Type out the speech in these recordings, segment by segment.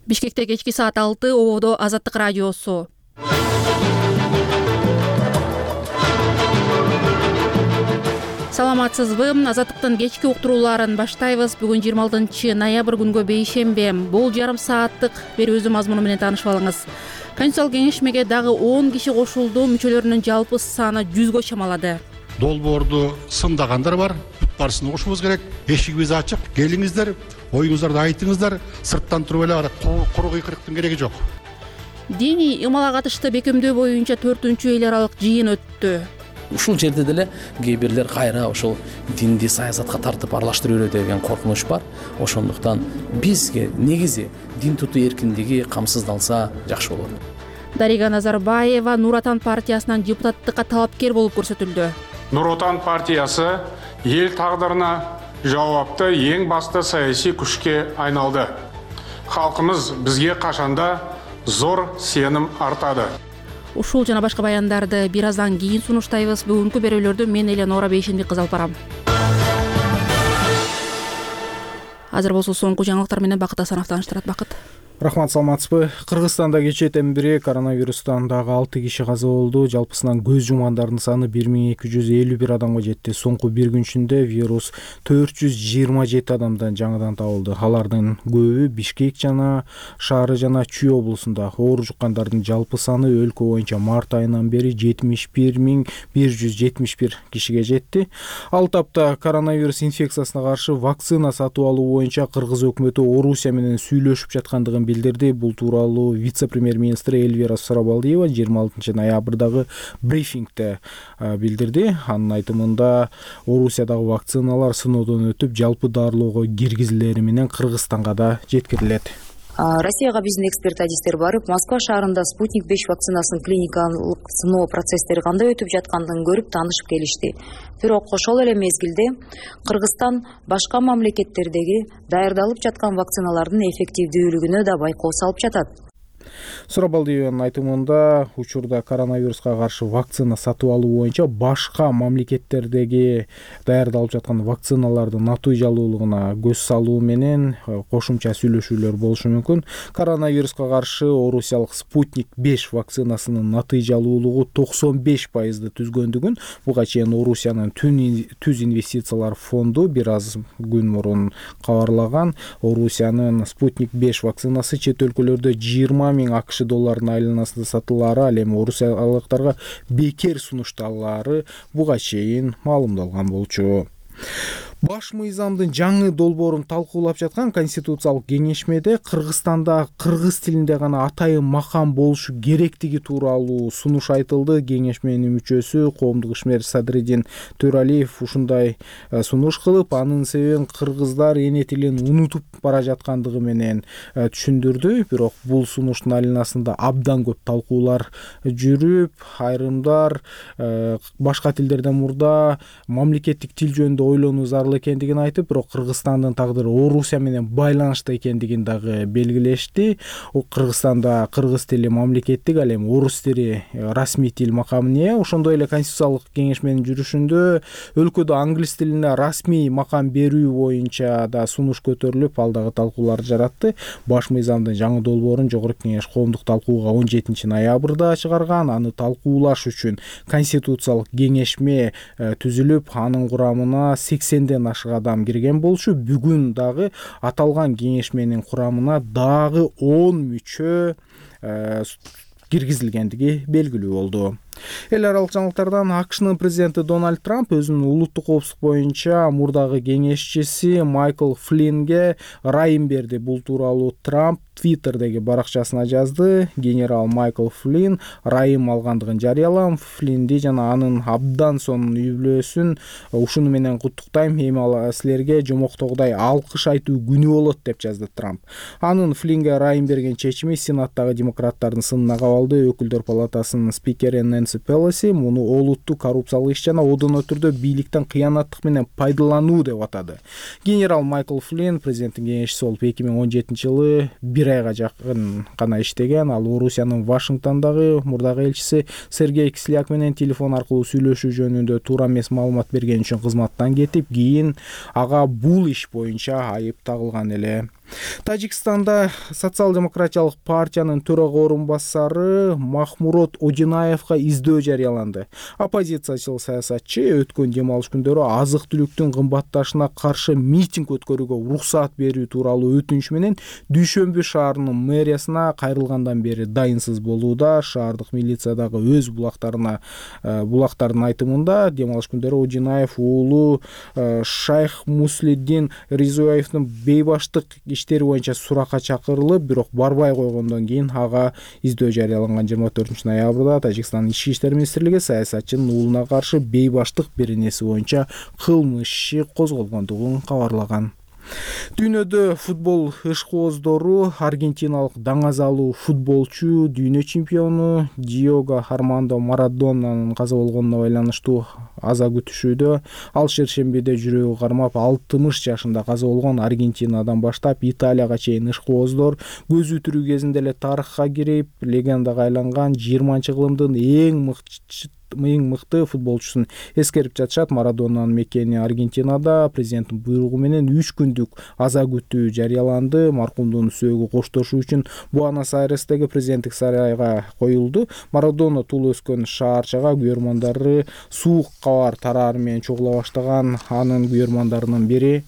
Бишкекте кечки саат 6 ободо Азаттык радиосу. Саламатсызбы? Азаттыктын кечки уктурууларын баштайбыз. Бүгүн 26 ноябрь күнгө бейшембе. Бул жарым сааттык берүүбүздүн мазмуну менен таанышып алыңыз. Конституциялык кеңешмеге дагы 10 киши кошулду. Мүчөлөрүнүн жалпы саны 100гө чамалады. Долбоорду сындагандар бар. Бүт барысына кошубуз керек. Эшигибиз ачык. Келиңиздер, оюңуздарды айтыңыздар. Сырттан туруп эле куру кыйкырыктын кереги жок. Диний ымалга катышты бекемдөө боюнча 4-эл аралык жыйын өттү. Ушул жерде деле кээ бирлер кайра ошол динди саясатка тартып аралаштырып берет деген коркунуч бар. Ошондуктан бизге негизи дин тутуу эркиндиги камсыздалса жакшы болот. Дарига Назарбаева Нур Отан партиясынан депутаттыкка талапкер болуп көрсөтүлдү. Нур Отан партиясы ел тагдырына жауапты эң басты саясий күчкө айналды. Халкыбыз бизге качанда зор сеним артады. Ушул жана башка баяндарды бир аздан кийин сунуштайбыз. Бүгүнкү берүүлөрдү мен Эленора Бейшенбек кызы алып барам. Азыр болсо соңку жаңылыктар менен Бакыт Асанов тааныштырат. Бакыт. Рахмат, саламатсызбы? Кыргызстанда кечээден бери коронавирустан дагы 6 киши каза болду. Жалпысынан көз жумгандардын саны 1251 адамга жетти. Соңку бир күн ичинде вирус 427 адамдан жаңыдан табылды. Алардын көбү Бишкек жана шаары жана Чүй облусунда. Оор жуккандардын жалпы саны өлкө боюнча март айынан бери 71171 кишиге жетти. Ал тапта коронавирус инфекциясына каршы вакцина сатып алуу боюнча Кыргыз өкмөтү Орусия менен сүйлөшүп жаткандыгын билдирди. Бул тууралуу вице-премьер-министр Элвира Сурабалдиева 26 ноябрдагы брифингде билдирди. Анын айтымында Орусиядагы вакциналар сыноодон өтүп, жалпы дарылоого киргизилери менен Кыргызстанга да жеткирилет. Россияга биздин эксперт адистер барып, Москва шаарында Спутник 5 вакцинасын клиникалык сыноо процесстери кандай өтүп жаткандыгын көрүп таанышып келишти. Бирок ошол эле мезгилде Кыргызстан башка мамлекеттердеги даярдалып жаткан вакциналардын эффективдүүлүгүнө да байкоо салып жатат. Сурабалдиеванын айтымында учурда коронавируска каршы вакцина сатып алуу боюнча башка мамлекеттердеги даярдалып жаткан вакциналардын натыйжалуулугуна көз салуу менен кошумча сүйлөшүүлөр болушу мүмкүн. Коронавируска каршы Орусиялык Спутник 5 вакцинасынын натыйжалуулугу 95% түзгөндүгүн буга чейин Орусиянын түз инвестициялар фонду бир аз күн мурун кабарлаган. Орусиянын Спутник 5 вакцинасы чет өлкөлөрдө 20 000 АКШ долларынын айланасында сатылары, ал эми орусиялыктарга бекер сунушталары буга чейин маалымдалган болчу. Баш мыйзамдын жаңы долбоорун талкуулап жаткан Конституциялык кеңешмеде Кыргызстанда кыргыз тилинде гана атайын макам болушу керектиги тууралуу сунуш айтылды. Кеңешменин мүчөсү коомдук ишмер Садриддин Төралиев ушундай сунуш кылып, анын себебин кыргыздар эне тилин унутуп бара жаткандыгы менен түшүндүрдү. Бирок бул сунуштун айланасында абдан көп талкуулар жүрүп, айрымдар башка тилдерден мурда мамлекеттик тил жөнүндө ойлонуу зарыл экендигин айтып, бирок Кыргызстандын тагдыры Орусия менен байланышта экендигин дагы белгилешти. Кыргызстанда кыргыз тили мамлекеттик, ал эми орус тили расмий тил макамына ээ. Ошондой эле Конституциялык кеңешменин жүрүшүндө өлкөдө англис тилине расмий макам берүү боюнча да сунуш көтөрүлүп, ал дагы талкуулар жаратты. Баш мыйзамдын жаңы долбоорун Жогорку кеңеш коомдук талкууга 17 ноябрда чыгарган. Аны талкуулаш үчүн Конституциялык кеңешме түзүлүп, анын курамына 80ден ашык адам кирген болчу. Бүгүн дагы аталган кеңешменин курамына дагы 10 мүчө киргизилгендиги белгилүү болду. Эл аралык жаңылыктардан АКШнын президенти Дональд Трамп өзүнүн улуттук коопсуздук боюнча мурдагы кеңешчиси Майкл Флиннге ырайым берди. Бул тууралуу Трамп Твиттердеги баракчасына жазды. Генерал Майкл Флинн ырайым алгандыгын жарыялам. Флиннди жана анын абдан сонун үй-бүлөсүн ушуну менен куттуктайм. Эми силерге жомоктогудай алкыш айтуу күнү болот деп жазды Трамп. Анын Флиннге ырайым берген чечими Сенаттагы демократтардын сынына кабалды. Өкүлдөр палатасынын спикери Нэнси Пелоси муну олуттуу коррупциялык иш жана одоно түрдө бийликтен кыянаттык менен пайдалануу деп атады. Генерал Майкл Флинн президенттин кеңешчиси болуп 2017-жылы бир айга жакын гана иштеген. Ал Орусиянын Вашингтондагы мурдагы элчиси Сергей Кисляк менен телефон аркылуу сүйлөшүү жөнүндө туура эмес маалымат берген үчүн кызматтан кетип, кийин ага бул иш боюнча айып тагылган эле. Тажикстанда социал-демократиялык партиянын төрага орун басары Махмурод Одинаевга издөө жарыяланды. Оппозициячыл саясатчы өткөн дем алыш күндөрү азык-түлүктүн кымбатташына каршы митинг өткөрүүгө уруксаат берүү тууралуу өтүнүч менен Дүйшөмбү шаарынын мэриясына кайрылгандан бери дайынсыз болууда. Шаардык милиция дагы өз булактардын айтымында дем алыш күндөрү Одинаев уулу Шайх Муслиддин Ризуаевдин бейбаштык иштери боюнча суракка чакырылып, бирок барбай койгондон кийин ага издөө жарыяланган. 24 ноябрда Тажикстандын ички иштер министрлиги саясатчынын уулуна каршы бейбаштык беренеси боюнча кылмыш иши козголгондугун кабарлаган. Дүйнөдө футбол ышкооздору аргентиналык даңазалуу футболчу дүйнө чемпиону Диего Армандо Марадонанын каза болгонуна байланыштуу аза күтүшүүдө. Ал шершембиде жүрөгү кармап 60 жашында каза болгон Аргентинадан баштап Италияга чейин ышкооздор көзү тирүү кезинде эле тарыхка кирип, легендага айланган 20-кылымдын эң мыкты футболчусун эскерип жатышат. Марадонанын мекени Аргентинада президенттин буйругу менен 3 күндүк аза күтүү жарыяланды. Маркумдун сөөгү коштошуу үчүн Буэнос-Айрестеги президенттик сарайга коюлду. Марадона туулуп өскөн шаарчага күйөрмандары суук кабар тараар менен чогула баштаган. Анын күйөрмандарынын бири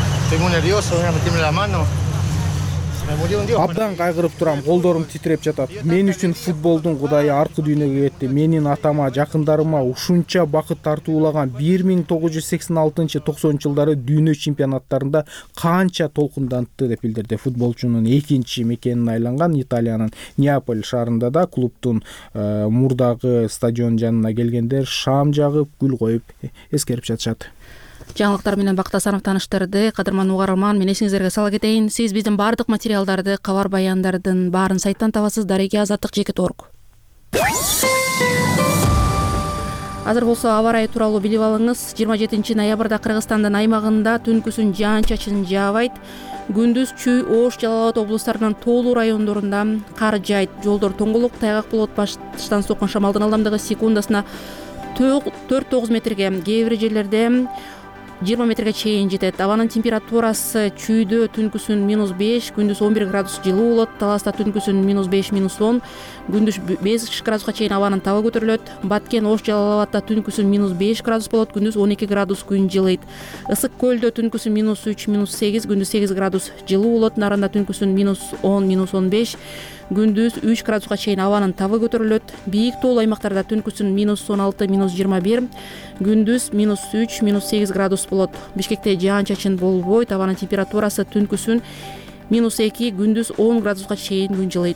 абдан кайгырып турам, колдорум титиреп жатат. Мен үчүн футболдун кудайы аркы дүйнөгө кетти. Менин атама, жакындарыма ушунча бакыт тартуулаган 1986-90 жылдары дүйнө чемпионаттарында канча толкундантты деп билдирди. Футболчунун экинчи мекенин айланган Италиянын Неаполь шаарында да клубдун мурдагы стадион жанына келгендер шам жагып, гүл коюп эскерип жатышат. Жаңылыктар менен Бакыт Асанов тааныштырды. Кадырман угарман, мен эсиңиздерге сала кетейин. Сиз биздин баардык материалдарды, кабар баяндардын баарын сайттан табасыз. daregia@azаттык.org. Азыр болсо аба ырайы тууралуу билип алыңыз. 27 ноябрда Кыргызстандын аймагында түнкүсүн жаан-чачын жаабайт. Күндүз Чүй, Ош, Жалал Абад облустарынын тоолуу райондорунда кар жаайт. Жолдор тоңголук, тайгак болот. Баштан соккон шамалдын ылдамдыгы секундасына 4-9 метрге, кээ бир жерлерде 20 метрге чейин жетет. Абанын температурасы Чүйдө түнкүсүн -5, күндүз 11 градус жылуу болот. Таласта түнкүсүн -5, -10, күндүз 5 градуска чейин абанын табы көтөрүлөт. Баткен, Ош, Жалал Абадта түнкүсүн -5 градус болот, күндүз 12 градус күн жылыйт. Ысык көлдө түнкүсүн -3, -8, күндүз 8 градус жылуу болот. Наранда түнкүсүн -10, -15, күндүз 3 градуска чейин абанын табы көтөрүлөт. Бийик тоолуу аймактарда түнкүсүн -16, -21, күндүз -3, -8 градус болот. Бишкекте жаан-чачын болбойт. Абанын температурасы түнкүсүн -2, күндүз 10 градуска чейин күн жылыйт.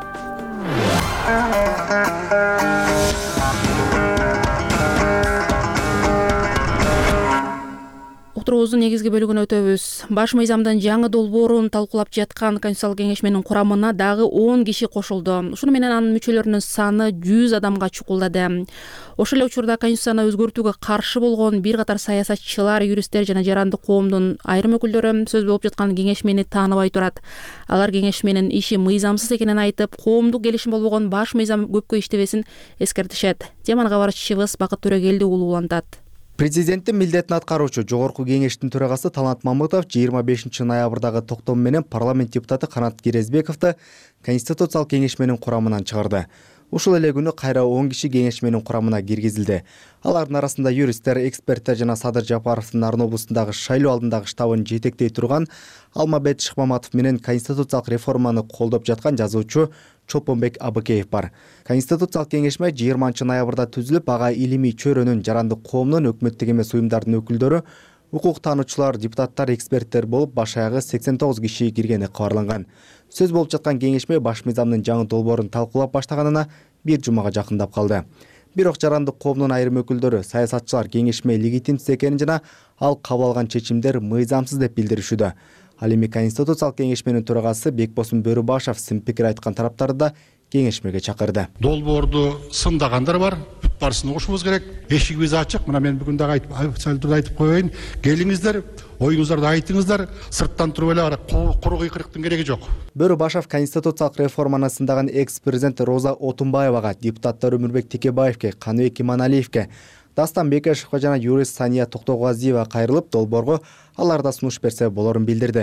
Уктуруубуздун негизги бөлүгүнө өтөбүз. Баш мыйзамдын жаңы долбоорун талкуулап жаткан Конституциялык кеңешменин курамына дагы 10 киши кошулду. Ушуну менен анын мүчөлөрүнүн саны 100 адамга чукулдады. Ошол эле учурда Конституцияны өзгөртүүгө каршы болгон бир катар саясатчылар, юристтер жана жарандык коомдун айрым өкүлдөрү сөз болуп жаткан кеңешмени тааныбай турат. Алар кеңешменин иши мыйзамсыз экенин айтып, коомдук келишим болбогон баш мыйзам көпкө иштебесин эскертишет. Теманы кабарчыбыз Бакыт Төрөгелди улуулантат. Президенттин милдетин аткаруучу Жогорку кеңештин төрагасы Талант Мамытов 25 ноябрдагы токтом менен парламент депутаты Канат Керезбековду Конституциялык кеңешменин курамынан чыгарды. Ушул эле күнү кайра 10 киши кеңешменин курамына киргизилди. Алардын арасында юристтер, эксперттер жана Садыр Жапаровдун Арын облусундагы шайлоо алдындагы штабын жетектей турган Алмабет Шыкмаматов менен конституциялык реформаны колдоп жаткан жазуучу Чолпонбек Абыкеев бар. Конституциялык кеңешме 20 ноябрда түзүлүп, ага илимий чөйрөнүн, жарандык коомдун, өкмөттүк эмес уюмдардын өкүлдөрү, укук таануучулар, депутаттар, эксперттер болуп, баш аягы 89 киши киргени кабарланган. Сөз болуп жаткан кеңешме баш мыйзамдын жаңы долбоорун талкуулап баштаганына бир жумага жакындап калды. Бирок жарандык коомдун айрым өкүлдөрү, саясатчылар кеңешме легитимсиз экенин жана ал кабыл алган чечимдер мыйзамсыз деп билдиришүүдө. Ал эми Конституциялык кеңешменин төрагасы Бекбосун Бөрүбашев сын пикир айткан тараптарды да кеңешмеге чакырды. Долбоорду сындагандар бар, бүт барысын окушубуз керек. Эшигибиз ачык. Мына мен бүгүн дагы айтып коеюн. Келиңиздер, оюңуздарды айтыңыздар. Сырттан туруп эле куру кыйкырыктын кереги жок. Бөрүбашев конституциялык реформаны сындаган экс-президент Роза Отунбаевага, депутаттар Өмүрбек Текебаевке, Каныбек Иманалиевке, Дастан Бекешевге жана юрист Сания Токтогазиева кайрылып, долбоорго алар да сунуш берсе болорун билдирди.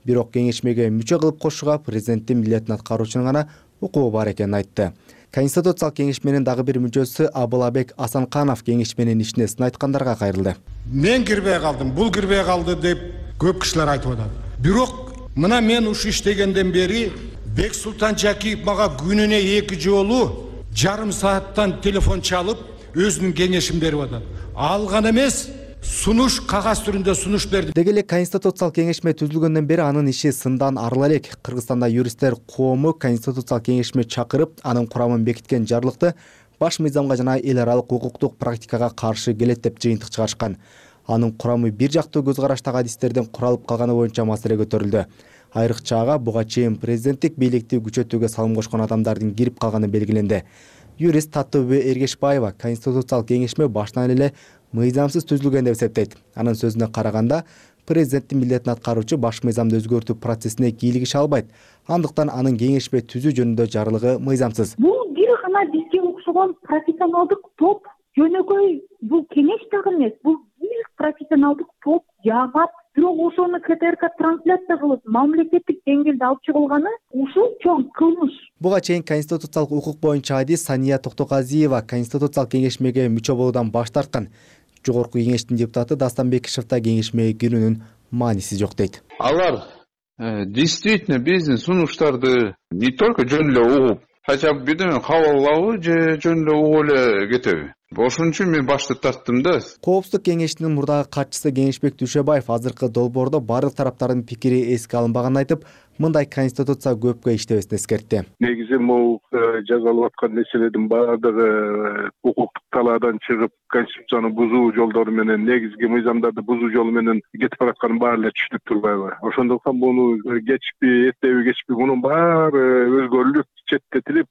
Бирок кеңешмеге мүчө кылып кошууга президенттин милдетин аткаруучунун гана укугу бар экенин айтты. Конституциялык кеңешменин дагы бир мүчөсү Абылабек Асанканов кеңешменин ишине сын айткандарга кайрылды. Мен кирбей калдым, бул кирбей калды деп көп кишилер айтып атат. Бирок мына мен ушу иштегенден бери Бексултан Жакиев мага күнүнө 2 жолу жарым сааттан телефон чалып өзүнүн кеңешин берип атат. Ал гана эмес, сунуш кагаз түрүндө сунуш берди. Деги эле конституциялык кеңешме түзүлгөндөн бери анын иши сындан арыла элек. Кыргызстанда юристтер коому конституциялык кеңешме чакырып, анын курамын бекиткен жарлыкты баш мыйзамга жана эл аралык укуктук практикага каршы келет деп жыйынтык чыгарышкан. Анын курамы бир жактуу көз караштагы адистерден куралып калганы боюнча маселе көтөрүлдү. Айрыкча ага буга чейин президенттик бийликти күчөтүүгө салым кошкон адамдардын кирип калганы белгиленди. Юрист Татыбү Эргешбаева конституциялык кеңешме башынан эле мыйзамсыз түзүлгөн деп эсептейт. Анын сөзүнө караганда, президенттин милдетин аткаруучу баш мыйзамды өзгөртүү процессине кийлигише албайт. Андыктан анын кеңешме түзүү жөнүндө жарлыгы мыйзамсыз. Бул бир гана бизге окшогон профессионалдык топ, жөнөкөй бул кеңеш дагы эмес, бул бир профессионалдык топ жагат. Бирок ошону КТРК трансляция кылып, мамлекеттик деңгээлде алып чыгылганы ушул чоң кылмыш. Буга чейин конституциялык укук боюнча адис Сания Токтоказиева конституциялык кеңешмеге мүчө болуудан баш тарткан. Жогорку кеңештин депутаты Дастан Бекишев да кеңешмеге кирүүнүн мааниси жок дейт. Алар действительно биздин сунуштарды не только жөн эле угуп, хотя бы бирдеме кабыл алабы же жөн эле угуп эле кетеби? Ошон үчүн мен башты тарттым да. Коопсуздук кеңешинин мурдагы катчысы Кеңешбек Дүйшөбаев азыркы долбоордо бардык тараптардын пикири эске алынбаганын айтып, мындай конституция көпкө иштебесин эскертти. Негизи могу жазалып аткан нерселердин баардыгы укуктук талаадан чыгып, конституцияны бузуу жолдору менен, негизги мыйзамдарды бузуу жолу менен кетип баратканы баары эле түшүнүп турбайбы? Ошондуктан муну кечпи, эртеби кечпи мунун баары өзгөрүлүп, четтетилип,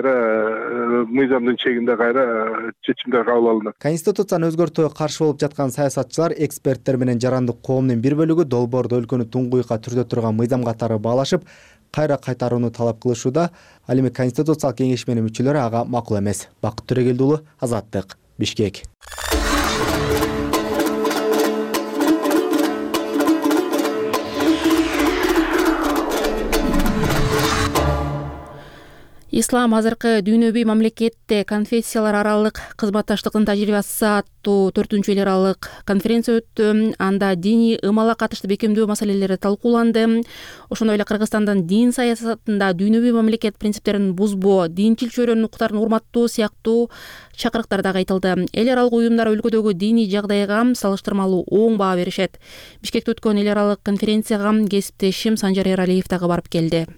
кайра мыйзамдын чегинде кайра чечимдер кабыл алынат. Конституцияны өзгөртүүгө каршы болуп жаткан саясатчылар, эксперттер менен жарандык коомдун бир бөлүгү долбоордо өлкөнү туңгуйка түрдө турган мыйзам катары баалашып, кайра кайтарууну талап кылышууда. Ал эми конституциялык кеңешменин мүчөлөрү ага макул эмес. Бакыт Төрөгелди уулу, Азаттык, Бишкек. Ислам азыркы дүйнөбүй мамлекетте конфессиялар аралык кызматташтыктын тажрыйбасы аттуу 4-эл аралык конференция өттү. Анда диний ымала катыштуу бекемдөө маселелери талкууланды. Ошондой эле Кыргызстандын дин саясатында дүйнөбүй мамлекет принциптерин бузбоо, динчил чөйрөнүн укуктарын урматтоо сыяктуу чакырыктар дагы айтылды. Эл аралык уюмдар өлкөдөгү диний жагдайга салыштырмалуу оң баа беришет. Бишкекте өткөн эл аралык конференцияга кесиптешим Санжар Эралиев дагы барып келди.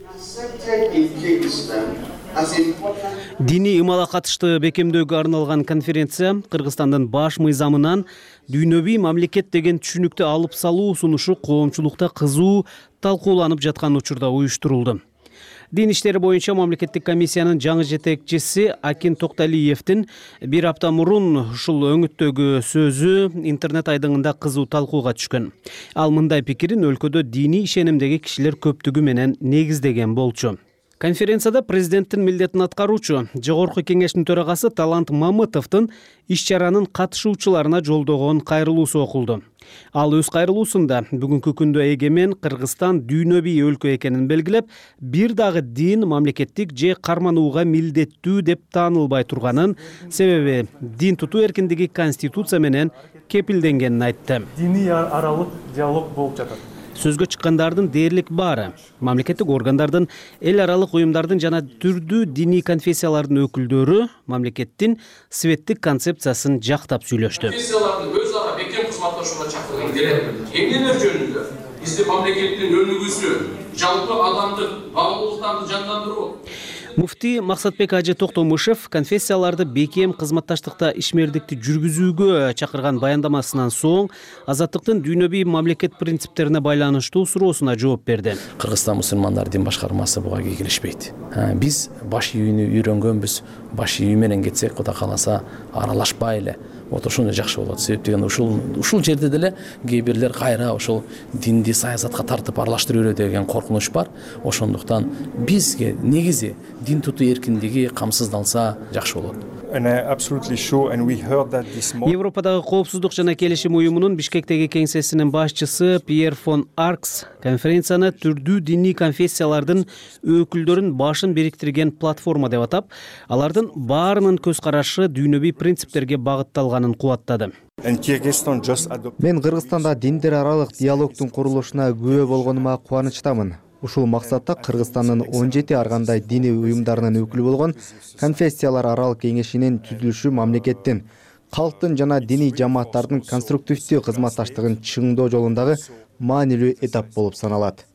Диний ымала катыштуу бекемдөөгө арналган конференция Кыргызстандын баш мыйзамынан дүйнөбүй мамлекет деген түшүнүктү алып салуу сунушу коомчулукта кызуу талкууланып жаткан учурда уюштурулду. Дин иштери боюнча мамлекеттик комиссиянын жаңы жетекчиси Акин Токталиевдин бир апта мурун ушул өңүттөгү сөзү интернет айдыңында кызуу талкууга түшкөн. Ал мындай пикирин өлкөдө диний ишенимдеги кишилер көптүгү менен негиздеген болчу. Конференцияда президенттин милдетин аткаруучу Жогорку кеңештин төрагасы Талант Мамытовдун иш-чаранын катышуучуларына жолдогон кайрылуусу окулду. Ал өз кайрылуусунда бүгүнкү күндө эгемен Кыргызстан дүйнөбүй өлкө экенин белгилеп, бир дагы дин мамлекеттик же карманууга милдеттүү деп таанылбай турганын, себеби дин тутуу эркиндиги конституция менен кепилденгенин айтты. Диний аралык диалог болуп жатат. Сөзгө чыккандардын дээрлик баары мамлекеттик органдардын, эл аралык уюмдардын жана түрдүү диний конфессиялардын өкүлдөрү мамлекеттин светтик концепциясын жактап сүйлөштү. Конфессиялардын өз ара бекем кызматташууга чакырган келет. Эмнелер жөнүндө биздин мамлекеттин өнүгүүсү, жалпы адамдык баалуулуктарды жандандыруу. Муфти Максатбек Ажы Токтомушев конфессияларды бекем кызматташтыкта ишмердикти жүргүзүүгө чакырган баяндамасынан соң азаттыктын дүйнөбүй мамлекет принциптерине байланыштуу суроосуна жооп берди. Кыргызстан мусулмандар дин башкармасы буга кийлешпейт. Биз баш ийүүнү үйрөнгөнбүз. Баш ийүү менен кетсек, Кудай кааласа, аралашпай эле отурушуу жакшы болот. Себеп деген ушул жерде деле кээ бирлер кайра ошол динди саясатка тартып аралаштырып берет деген коркунуч бар. Ошондуктан бизге негизи дин тутуу эркиндиги камсыздалса жакшы болот. Европадагы коопсуздук жана келишим уюмунун Бишкектеги кеңсесинин башчысы Пьер фон Аркс конференцияны түрдүү диний конфессиялардын өкүлдөрүн башын бириктирген платформа деп атап, алардын баарынын көз карашы дүйнөбүй принциптерге багытталганын кубаттады. Мен Кыргызстанда диндер аралык диалогдун курулушуна күбө болгонума кубанычтамын. Ушул максатта Кыргызстандын 17 ар кандай диний уюмдарынын өкүлү болгон конфессиялар аралык кеңешинин түзүлүшү мамлекеттин, калктын жана диний жамааттардын конструктивдүү кызматташтыгын чыңдоо жолундагы маанилүү этап болуп саналат.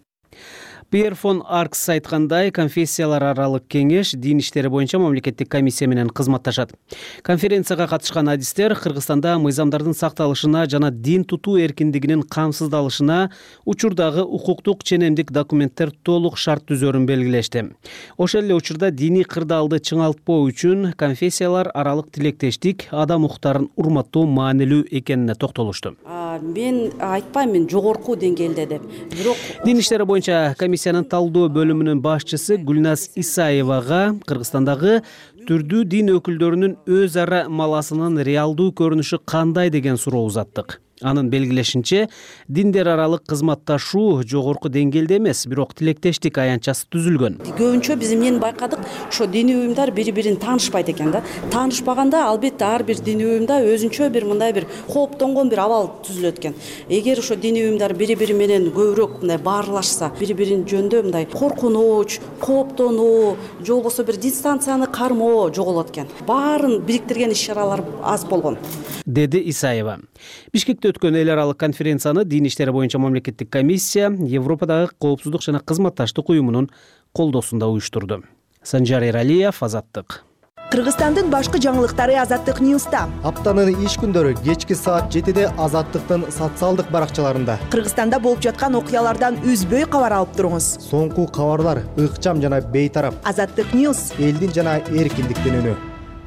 Пьер фон Аркс айткандай, конфессиялар аралык кеңеш дин иштери боюнча мамлекеттик комиссия менен кызматташат. Конференцияга катышкан адистер Кыргызстанда мыйзамдардын сакталышына жана дин тутуу эркиндигинин камсыздалышына учурдагы укуктук ченемдик документтер толук шарт түзөрүн белгилешти. Ошол эле учурда диний кырдаалды чыңалтпоо үчүн конфессиялар аралык тилектештик, адам укуктарын урматтоо маанилүү экенине токтолушту. Мен айтпайм, мен жогорку деңгээлде деп. Бирок дин иштери боюнча комиссиянын талдоо бөлүмүнүн башчысы Гүлназ Исаевага Кыргызстандагы түрдүү дин өкүлдөрүнүн өз ара маласынын реалдуу көрүнүшү кандай деген суроо узаттык. Анын белгилешинче, диндер аралык кызматташуу жогорку деңгээлде эмес, бирок тилектештик аянтчасы түзүлгөн. Көбүнчө биз эмнени байкадык, ошо диний уюмдар бири-бирин таанышпайт экен да. Таанышпаганда албетте ар бир диний уюмда өзүнчө бир мындай бир кооптонгон бир абал түзүлөт экен. Эгер ошо диний уюмдар бири-бири менен көбүрөөк мындай баарлашса, бири-бирин жөнүндө мындай коркунуч, кооптонуу, же болбосо бир дистанцияны кармоо жоголот экен. Баарын бириктирген иш-чаралар аз болгон, деди Исаева. Бишкекте өткөн эл аралык конференцияны дин иштери боюнча мамлекеттик комиссия Европадагы коопсуздук жана кызматташтык уюмунун колдоосунда уюштурду. Санжар Эралиев, Азаттык. Кыргызстандын башкы жаңылыктары Азаттык Ньюста. Аптанын иш күндөрү кечки саат 7-де Азаттыктын социалдык баракчаларында. Кыргызстанда болуп жаткан окуялардан үзбөй кабар алып туруңуз. Соңку кабарлар ыкчам жана бейтарап. Азаттык Ньюс. Элдин жана эркиндиктин үнү.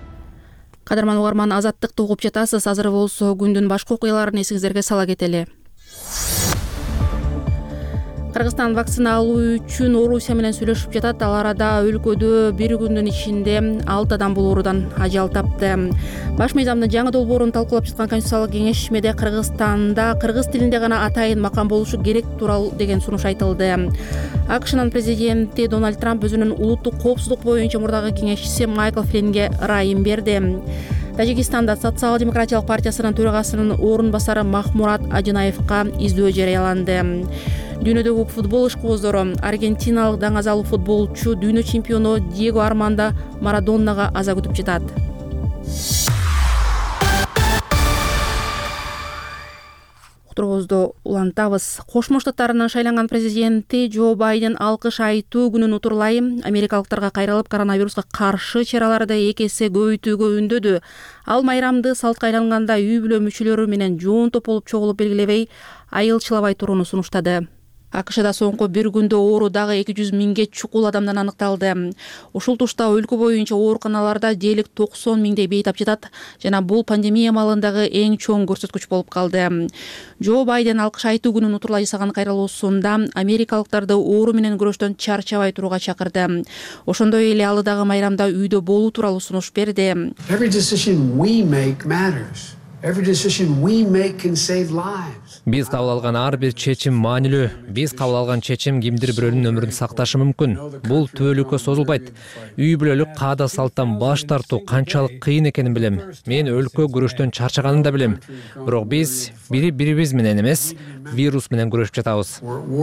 Кадырман угарман, Азаттыкты угуп жатасыз. Азыр болсо күндүн башка окуяларын эсиңиздерге сала кетели. Кыргызстан вакцина алуу үчүн Орусия менен сүйлөшүп жатат. Ал арада өлкөдө бир күндүн ичинде 6 адам бул оорудан ажал тапты. Баш мыйзамдын жаңы долбоорун талкуулап жаткан Конституциялык кеңешмеде Кыргызстанда кыргыз тилинде гана атайын макам болушу керек тууралуу деген сунуш айтылды. АКШнын президенти Дональд Трамп өзүнүн улуттук коопсуздук боюнча мурдагы кеңешчиси Майкл Флинге ырайым берди. Тажикистанда Социал-демократиялык партиясынын төрагасынын орун басары Махмурат Ажынаевка издөө жарыяланды. Дүйнөдөгү футбол ишкуоздору аргентиналык даңазалуу футболчу дүйнө чемпиону Диего Армандо Марадоннага аза күтүп жатат. Уктуруубузду улантабыз. Кошмо Штаттарынын шайланган президенти Джо Байден алкыш айтуу күнүн утурлай америкалыктарга кайрылып коронавируска каршы чараларды 2 эсе көбөйтүүгө үндөдү. Ал майрамды салтка айланганда үй бүлө мүчөлөрү менен жоон топ болуп чогулуп белгилебей, айылчылабай турууну сунуштады. АКШда соңку бир күндө оору дагы 200 миңге чукул адамдан аныкталды. Ушул тушта өлкө боюнча ооруканаларда дээрлик 90 миңдей бейтап жатат жана бул пандемия маалындагы эң чоң көрсөткүч болуп калды. Джо Байден алкыш айтуу күнүн утурлай жасаган кайрылуусунда америкалыктарды оору менен күрөштөн чарчабай турууга чакырды. Ошондой эле ал дагы майрамда үйдө болуу тууралуу сунуш берди. Биз кабыл алган ар бир чечим маанилүү. Биз кабыл алган чечим кимдир бирөөнүн өмүрүн сакташы мүмкүн. Бул түбөлүккө созулбайт. Үй бүлөлүк каада салттан баш тартуу канчалык кыйын экенин билем. Мен өлкө күрөштөн чарчаганын да билем. Бирок биз бири-бирибиз менен эмес, вирус менен күрөшүп жатабыз.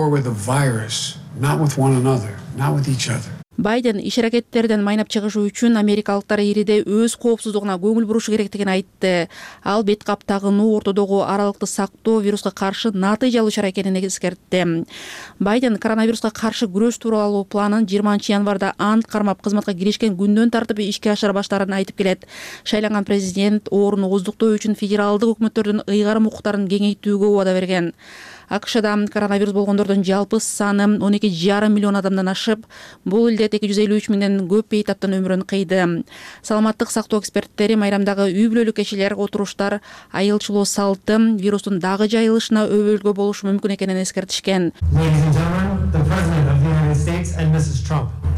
Байден иш-аракеттерден майнап чыгышы үчүн америкалыктар ириде өз коопсуздугуна көңүл бурушу керектигин айтты. Ал бет кап тагынуу, ортодогу аралыкты сактоо вируска каршы натыйжалуу чара экенин эскертти. Байден коронавируска каршы күрөш тууралуу планын 20 январда ант кармап кызматка киришкен күндөн тартып ишке ашыра баштаарын айтып келет. Шайланган президент ооруну ооздуктоо үчүн федералдык өкмөттөрдүн ыйгарым укуктарын кеңейтүүгө убада берген. АКШда коронавирус болгондордун жалпы саны 12,5 миллион адамдан ашып, бул илдет 253 миңден көп бейтаптын өмүрүн кыйды. Саламаттык сактоо эксперттери майрамдагы үй бүлөлүк кишилер, отуруштар, айылчылоо салты вирустун дагы жайылышына өбөлгө болушу мүмкүн экенин эскертишкен.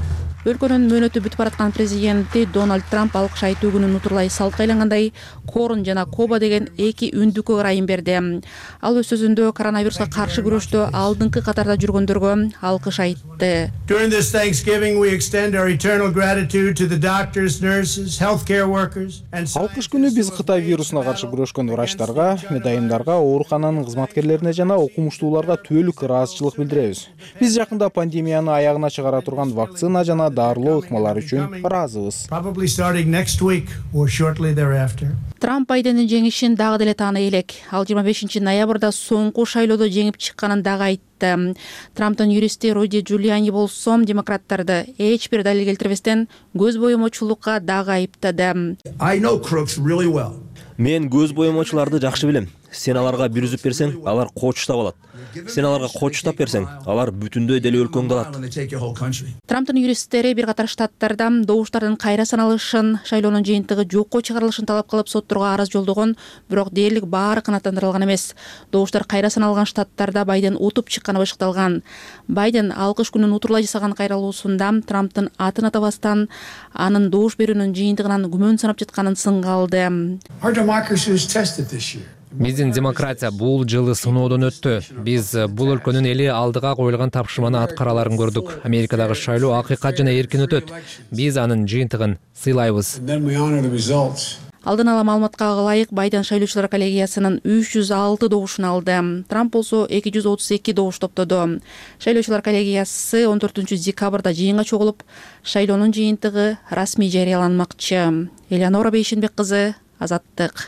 Өлкөнүн мөөнөтү бүтүп бараткан президенти Дональд Трамп алкыш айтуу күнүн утурлай салкы айлангандай Корн жана Коба деген эки үндүккө ырайым берди. Ал өз сөзүндө коронавируска каршы күрөштө алдыңкы катарда жүргөндөргө алкыш айтты. During this Thanksgiving, we extend our eternal gratitude to the doctors, nurses, healthcare workers, and Алкыш күнү биз Кытай вирусуна каршы күрөшкөн врачтарга, медайымдарга, оорукананын кызматкерлерине жана окумуштууларга түбөлүк ыраазычылык билдиребиз. Биз жакында пандемияны аягына чыгара турган вакцина жана дарылоо ыкмалары үчүн ыраазыбыз. probably starting next week or shortly thereafter. Трамп Байдендин жеңишин дагы деле тааный элек. Ал 25 ноябрда соңку шайлоодо жеңип чыкканын дагы айтты. Трамптын юристи Руди Джулиани болсо демократтарды эч бир далил келтирбестен көз боемочулукка дагы айыптады. I know crooks really well. Мен көз боемочуларды жакшы билем. Сен аларга бир үзүп берсең, алар кочтап алат. Сен аларга кочтап берсең, алар бүтүндөй деле өлкөңдү алат. Трамптын юристтери бир катар штаттарда добуштардын кайра саналышын, шайлоонун жыйынтыгы жокко чыгарылышын талап кылып сотторго арыз жолдогон, бирок дээрлик баары канааттандырылган эмес. Добуштар кайра саналган штаттарда Байден утуп чыкканы бышыкталган. Байден алкыш күнүн утурлай жасаган кайралуусунда Трамптын атын атабастан анын добуш берүүнүн жыйынтыгынан күмөн санап жатканын сынга алды. Our democracy was tested this year. Биздин демократия бул жылы сыноодон өттү. Биз бул өлкөнүн эли алдыга коюлган тапшырманы аткараларын көрдүк. Америкадагы шайлоо акыйкат жана эркин өтөт. Биз анын жыйынтыгын сыйлайбыз. Алдын ала маалыматка ылайык Байден шайлоочулар коллегиясынын 306 добушун алды. Трамп болсо 232 добуш топтоду. Шайлоочулар коллегиясы 14 декабрда жыйынга чогулуп, шайлоонун жыйынтыгы расмий жарыяланмакчы. Элеонора Бейшенбек кызы, Азаттык.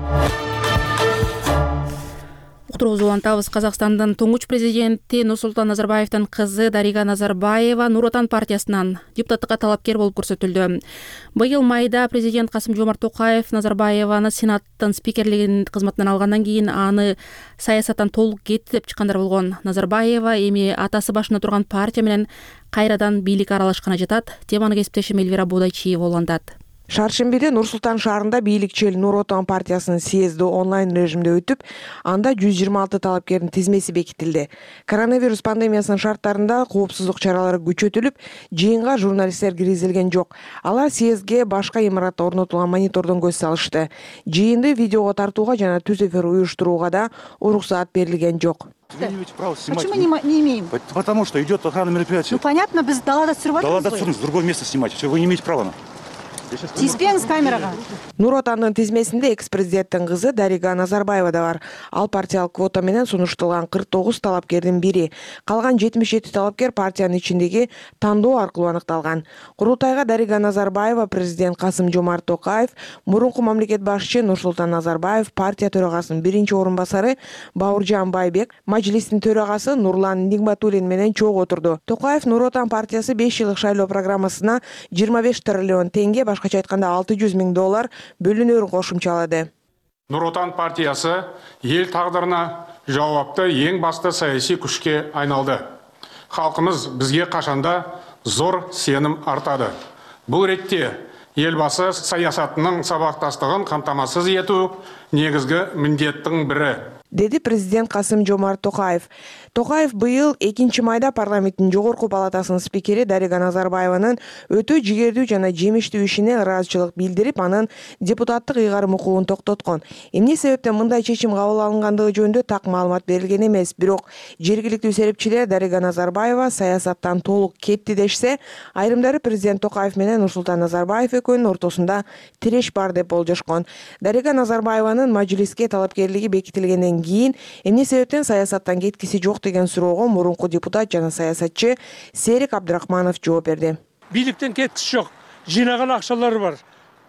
Уктуруубузду улантабыз. Казакстандын туңгуч президенти Нурсултан Назарбаевдин кызы Дарига Назарбаева Нур Отан партиясынан депутаттыкка талапкер болуп көрсөтүлдү. Быйыл майда президент Касым-Жомарт Токаев Назарбаеваны Сенаттын спикерлигин кызматынан алгандан кийин аны саясаттан толук кетти деп чыккандар болгон. Назарбаева эми атасы башында турган партия менен кайрадан бийликке аралашканы жатат. Теманы кесиптешим Элвира Бодайчиева улантат. Шаршембиде Нур-Султан шаарында бийликчил Нур Отан партиясынын съезди онлайн режимде өтүп, анда 126 талапкердин тизмеси бекитилди. Коронавирус пандемиясынын шарттарында коопсуздук чаралары күчөтүлүп, жыйынга журналисттер киргизилген жок. Алар съездге башка имаратта орнотулган монитордон көз салышты. Жыйынды видеого тартууга жана түз эфир уюштурууга да уруксаат берилген жок. Вы не имеете права снимать. Почему не имеем? Потому что идет охранное мероприятие. Ну понятно, без далада срывать. Далада с другого места снимать. Все, вы не имеете права. Тиспеңиз камерага. Нур Отандын тизмесинде экс-президенттин кызы Дарига Назарбаева да бар. Ал партиялык квота менен сунушталган 49 талапкердин бири. Калган 77 талапкер партиянын ичиндеги тандоо аркылуу аныкталган. Курултайга Дарига Назарбаева, президент Касым-Жомарт Токаев, мурунку мамлекет башчы Нурсултан Назарбаев, партия төрагасынын биринчи орун басары Бауыржан Байбек, мажлистин төрагасы Нурлан Нигматуллин менен чогуу отурду. Токаев Нур Отан партиясы 5 жылдык шайлоо программасына 25 триллион теңге, башкача айтканда $600 000 бөлүнөрүн кошумчалады. Нур Отан партиясы ел тағдырына жауапты ең басты саяси күшке айналды. Халқымыз бізге қашанда зор сенім артады. Бұл ретте елбасы саясатының сабақтастығын қамтамасыз ету негізгі міндеттің бірі. Деди президент Касым-Жомарт Токаев. Токаев быйыл 2 майда парламенттин жогорку палатасынын спикери Дарига Назарбаеванын өтө жигердүү жана жемиштүү ишине ыраазычылык билдирип, анын депутаттык ыйгарым укугун токтоткон. Эмне себептен мындай чечим кабыл алынгандыгы жөнүндө так маалымат берилген эмес, бирок жергиликтүү серепчилер Дарига Назарбаева саясаттан толук кетти дешсе, айрымдары президент Токаев менен Нурсултан Назарбаев экөөнүн ортосунда тиреш бар деп болжошкон. Дарига Назарбаеванын мажлиске талапкерлиги бекитилгенден кийин эмне себептен саясаттан кеткиси жок деген суроого мурунку депутат жана саясатчы Серик Абдрахманов жооп берди. Бийликтен кеткиси жок, жыйнаган акчалары бар.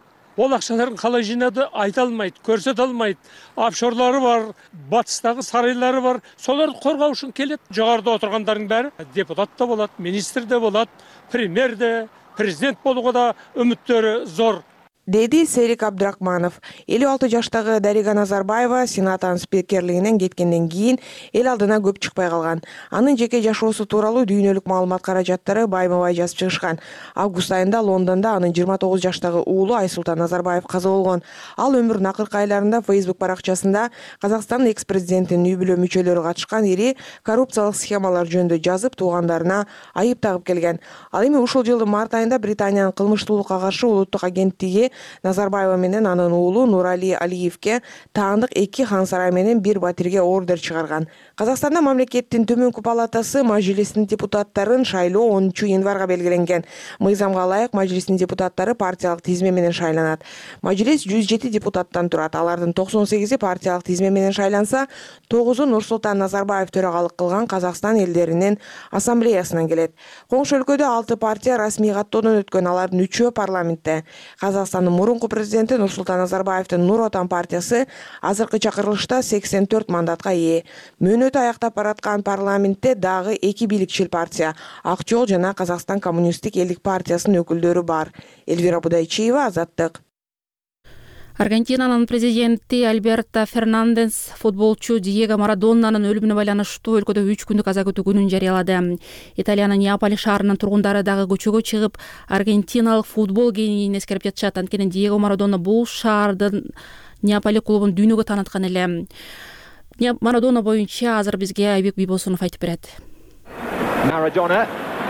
Ол акчаларын калай жыйнады айта алмайт, көрсөтө алмайт. Офшорлары бар, батыстагы сарайлары бар. Соларды коргоо үчүн келет. Жогоруда отургандардын баары депутат да болот, министр да болот, премьер да, президент болууга да үмүттөрү зор. деди Серик Абдрахманов. 56 жаштагы Дарига Назарбаева сенаттын спикерлигинен кеткенден кийин эл алдына көп чыкпай калган. Анын жеке жашоосу тууралуу дүйнөлүк маалымат каражаттары байма-бай жазып чыгышкан. Август айында Лондондо анын 29 жаштагы уулу Айсултан Назарбаев каза болгон. Ал өмүрүнүн акыркы айларында Facebook баракчасында Казакстандын экс-президентинин үй бүлө мүчөлөрү катышкан ири коррупциялык схемалар жөнүндө жазып, туугандарына айып тагып келген. Ал эми ушул жылдын март айында Британиянын кылмыштуулукка каршы улуттук агенттиги Назарбаева менен анын уулу Нурали Алиевке таандык 2 хан сарай менен 1 батирге ордер чыгарган. Казакстанда мамлекеттин төмөнкү палатасы Мажлистин депутаттарын шайлоо 10 январга белгиленген. Мыйзамга ылайык Мажлистин депутаттары партиялык тизме менен шайланат. Мажлис 107 депутаттан турат. Алардын 98-и партиялык тизме менен шайланса, 9-у Нурсултан Назарбаев төрагалык кылган Казакстан элдеринин ассамблеясынан келет. Коңшу өлкөдө 6 партия расмий каттоодон өткөн, алардын 3-өө парламентте. Казакстандын мурунку президенти Нурсултан Назарбаевдин Нур Отан партиясы азыркы чакырылышта 84 мандатка ээ. Мөөнөтү аяктап бараткан парламентте дагы 2 бийликчил партия Ак жол жана Казакстан коммунисттик элдик партиясынын өкүлдөрү бар. Элвира Будайчиева, Азаттык. Аргентинанын президенти Альберто Фернандес футболчу Диего Марадоннанын өлүмүнө байланыштуу өлкөдө 3 күндүк аза күтүү күнүн жарыялады. Италиянын Неаполь шаарынын тургундары дагы көчөгө чыгып, аргентиналык футбол генийин эскерип жатышат. Анткени Диего Марадона бул шаардын Неаполь клубун дүйнөгө тааныткан эле. Марадона боюнча азыр бизге Айбек Бибосунов айтып берет. Maradona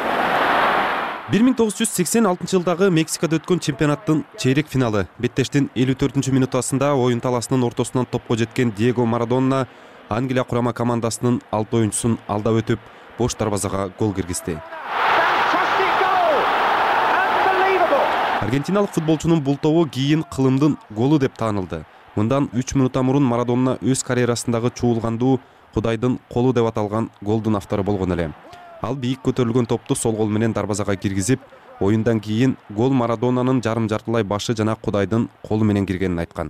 1986-жылдагы Мексикада өткөн чемпионаттын чейрек финалы. Беттештин 54-мүнутасында оюн таласынын ортосунан топко жеткен Диего Марадона Англия курама командасынын 6 оюнчусун алдап өтүп, бош дарбазага гол киргизди. Аргентиналык футболчунун бул тобу кийин кылымдын голу деп таанылды. Мындан 3 минутта мурун Марадона өз карьерасындагы чуулгандуу Кудайдын колу деп аталган голдун автору болгон эле. Ал бийик көтөрүлгөн топту сол гол менен дарбазага киргизип, оюндан кийин гол Марадонанын жарым жартылай башы жана Кудайдын колу менен киргенин айткан.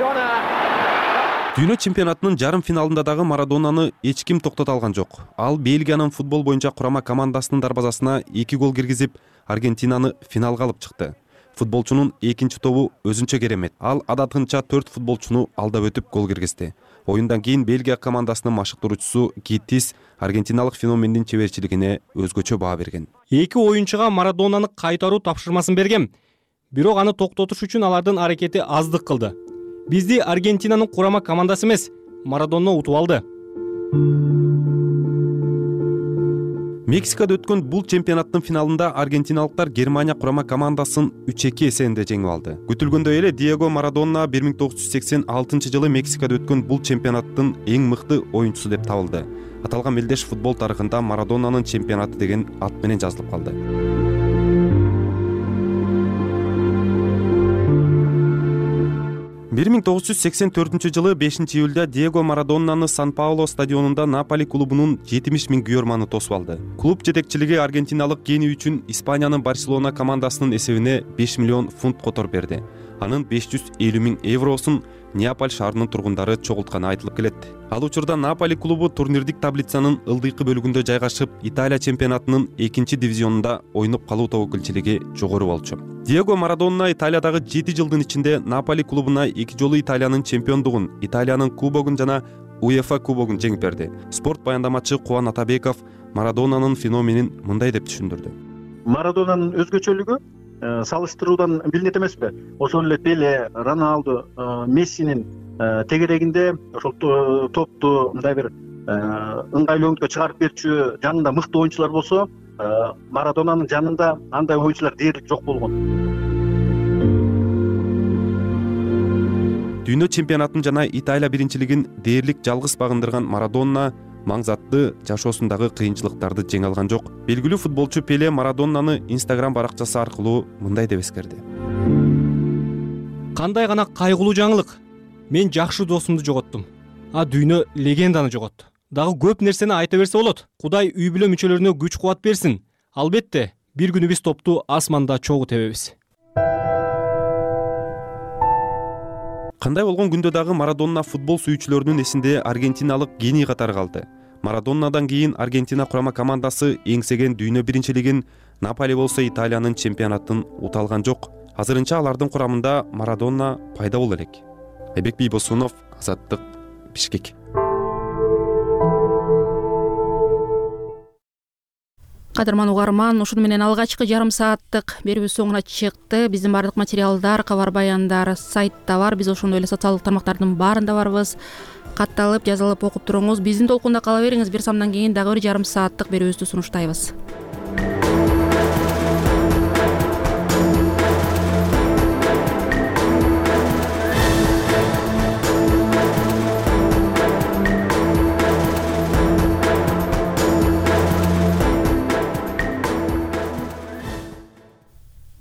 Дүйнө чемпионатынын жарым финалында дагы Марадонаны эч ким токтото алган жок. Ал Бельгиянын футбол боюнча курама командасынын дарбазасына 2 гол киргизип, Аргентинаны финалга алып чыкты. Футболчунун экинчи тобу өзүнчө керемет. Ал адатынча 4 футболчуну алдап өтүп гол киргизди. Оюндан кийин Бельгия командасынын машыктыруучусу Гиттис аргентиналык феномендин чеберчилигине өзгөчө баа берген. 2 оюнчуга Марадонаны кайтаруу тапшырмасын берген. Бирок аны токтотуш үчүн алардын аракети аздык кылды. Бизди Аргентинанын курама командасы эмес, Марадона утуп алды. Мексикада өткөн бул чемпионаттын финалында аргентиналыктар Германия курама командасын 3-2 эсебинде жеңип алды. Күтүлгөндөй эле Диего Марадона 1986 Мексикада өткөн бул чемпионаттын эң мыкты оюнчусу деп табылды. Аталган мелдеш футбол тарыхында Марадонанын чемпионаты деген ат менен жазылып калды. 1984 5 июлда Диего Марадонаны Сан-Пауло стадионунда Наполи клубунун 70 000 күйөрманы тосуп алды. Клуб жетекчилиги аргентиналык гений үчүн Испаниянын Барселона командасынын эсебине 5 миллион фунт котор берди. Анын 550 000 евросун Неаполь шаарынын тургундары чогултканы айтылып келет. Ал учурда Наполи клубу турнирдик таблицанын ылдыйкы бөлүгүндө жайгашып, Италия чемпионатынын 2-дивизионунда ойноп калуу тобокелчилиги жогору болчу. Диего Марадона Италиядагы 7 жылдын ичинде Наполи клубуна 2 жолу Италиянын чемпиондугун, Италиянын кубогун жана УЕФА кубогун жеңип берди. Спорт баяндамачы Кубан Атабеков Марадонанын феноменин мындай деп түшүндүрдү. Марадонанын өзгөчөлүгү салыштыруудан билинет эмеспи? Ошол эле Пеле, Роналду, Мессинин тегерегинде ошол топту мындай бир ыңгайлууга чыгарып берчү жанында мыкты оюнчулар болсо, Марадонанын жанында андай оюнчулар дээрлик жок болгон. Дүйнө чемпионатын жана Италия биринчилигин дээрлик жалгыз багындырган Марадона маңзатты жашоосундагы кыйынчылыктарды жеңе алган жок. Белгилүү футболчу Пеле Марадонаны Instagram баракчасы аркылуу мындай деп эскерди. Кандай гана кайгылуу жаңылык. Мен жакшы досумду жоготтум. А дүйнө легенданы жоготту. Дагы көп нерсени айта берсе болот. Кудай үй бүлө мүчөлөрүнө күч кубат берсин. Албетте, бир күнү биз топту асманда чогуу тебебиз. Кандай болгон күндө дагы Марадона футбол сүйүүчүлөрүнүн эсинде аргентиналык гений катары калды. Марадонадан кийин Аргентина курама командасы эңсеген дүйнө биринчилигин, Наполи болсо Италиянын чемпионатын ута алган жок. Азырынча алардын курамында Марадона пайда боло элек. Айбек Бийбосунов, Азаттык, Бишкек. Кадырман угарман, ушуну менен алгачкы жарым сааттык берүүбүз соңуна чыкты. Биздин бардык материалдар, кабар баяндар сайтта бар. Биз ошондой эле социалдык тармактардын баарында барбыз. Катталып, жазылып окуп туруңуз. Биздин толкунда кала бериңиз. Бир самдан кийин дагы бир жарым сааттык берүүбүздү сунуштайбыз.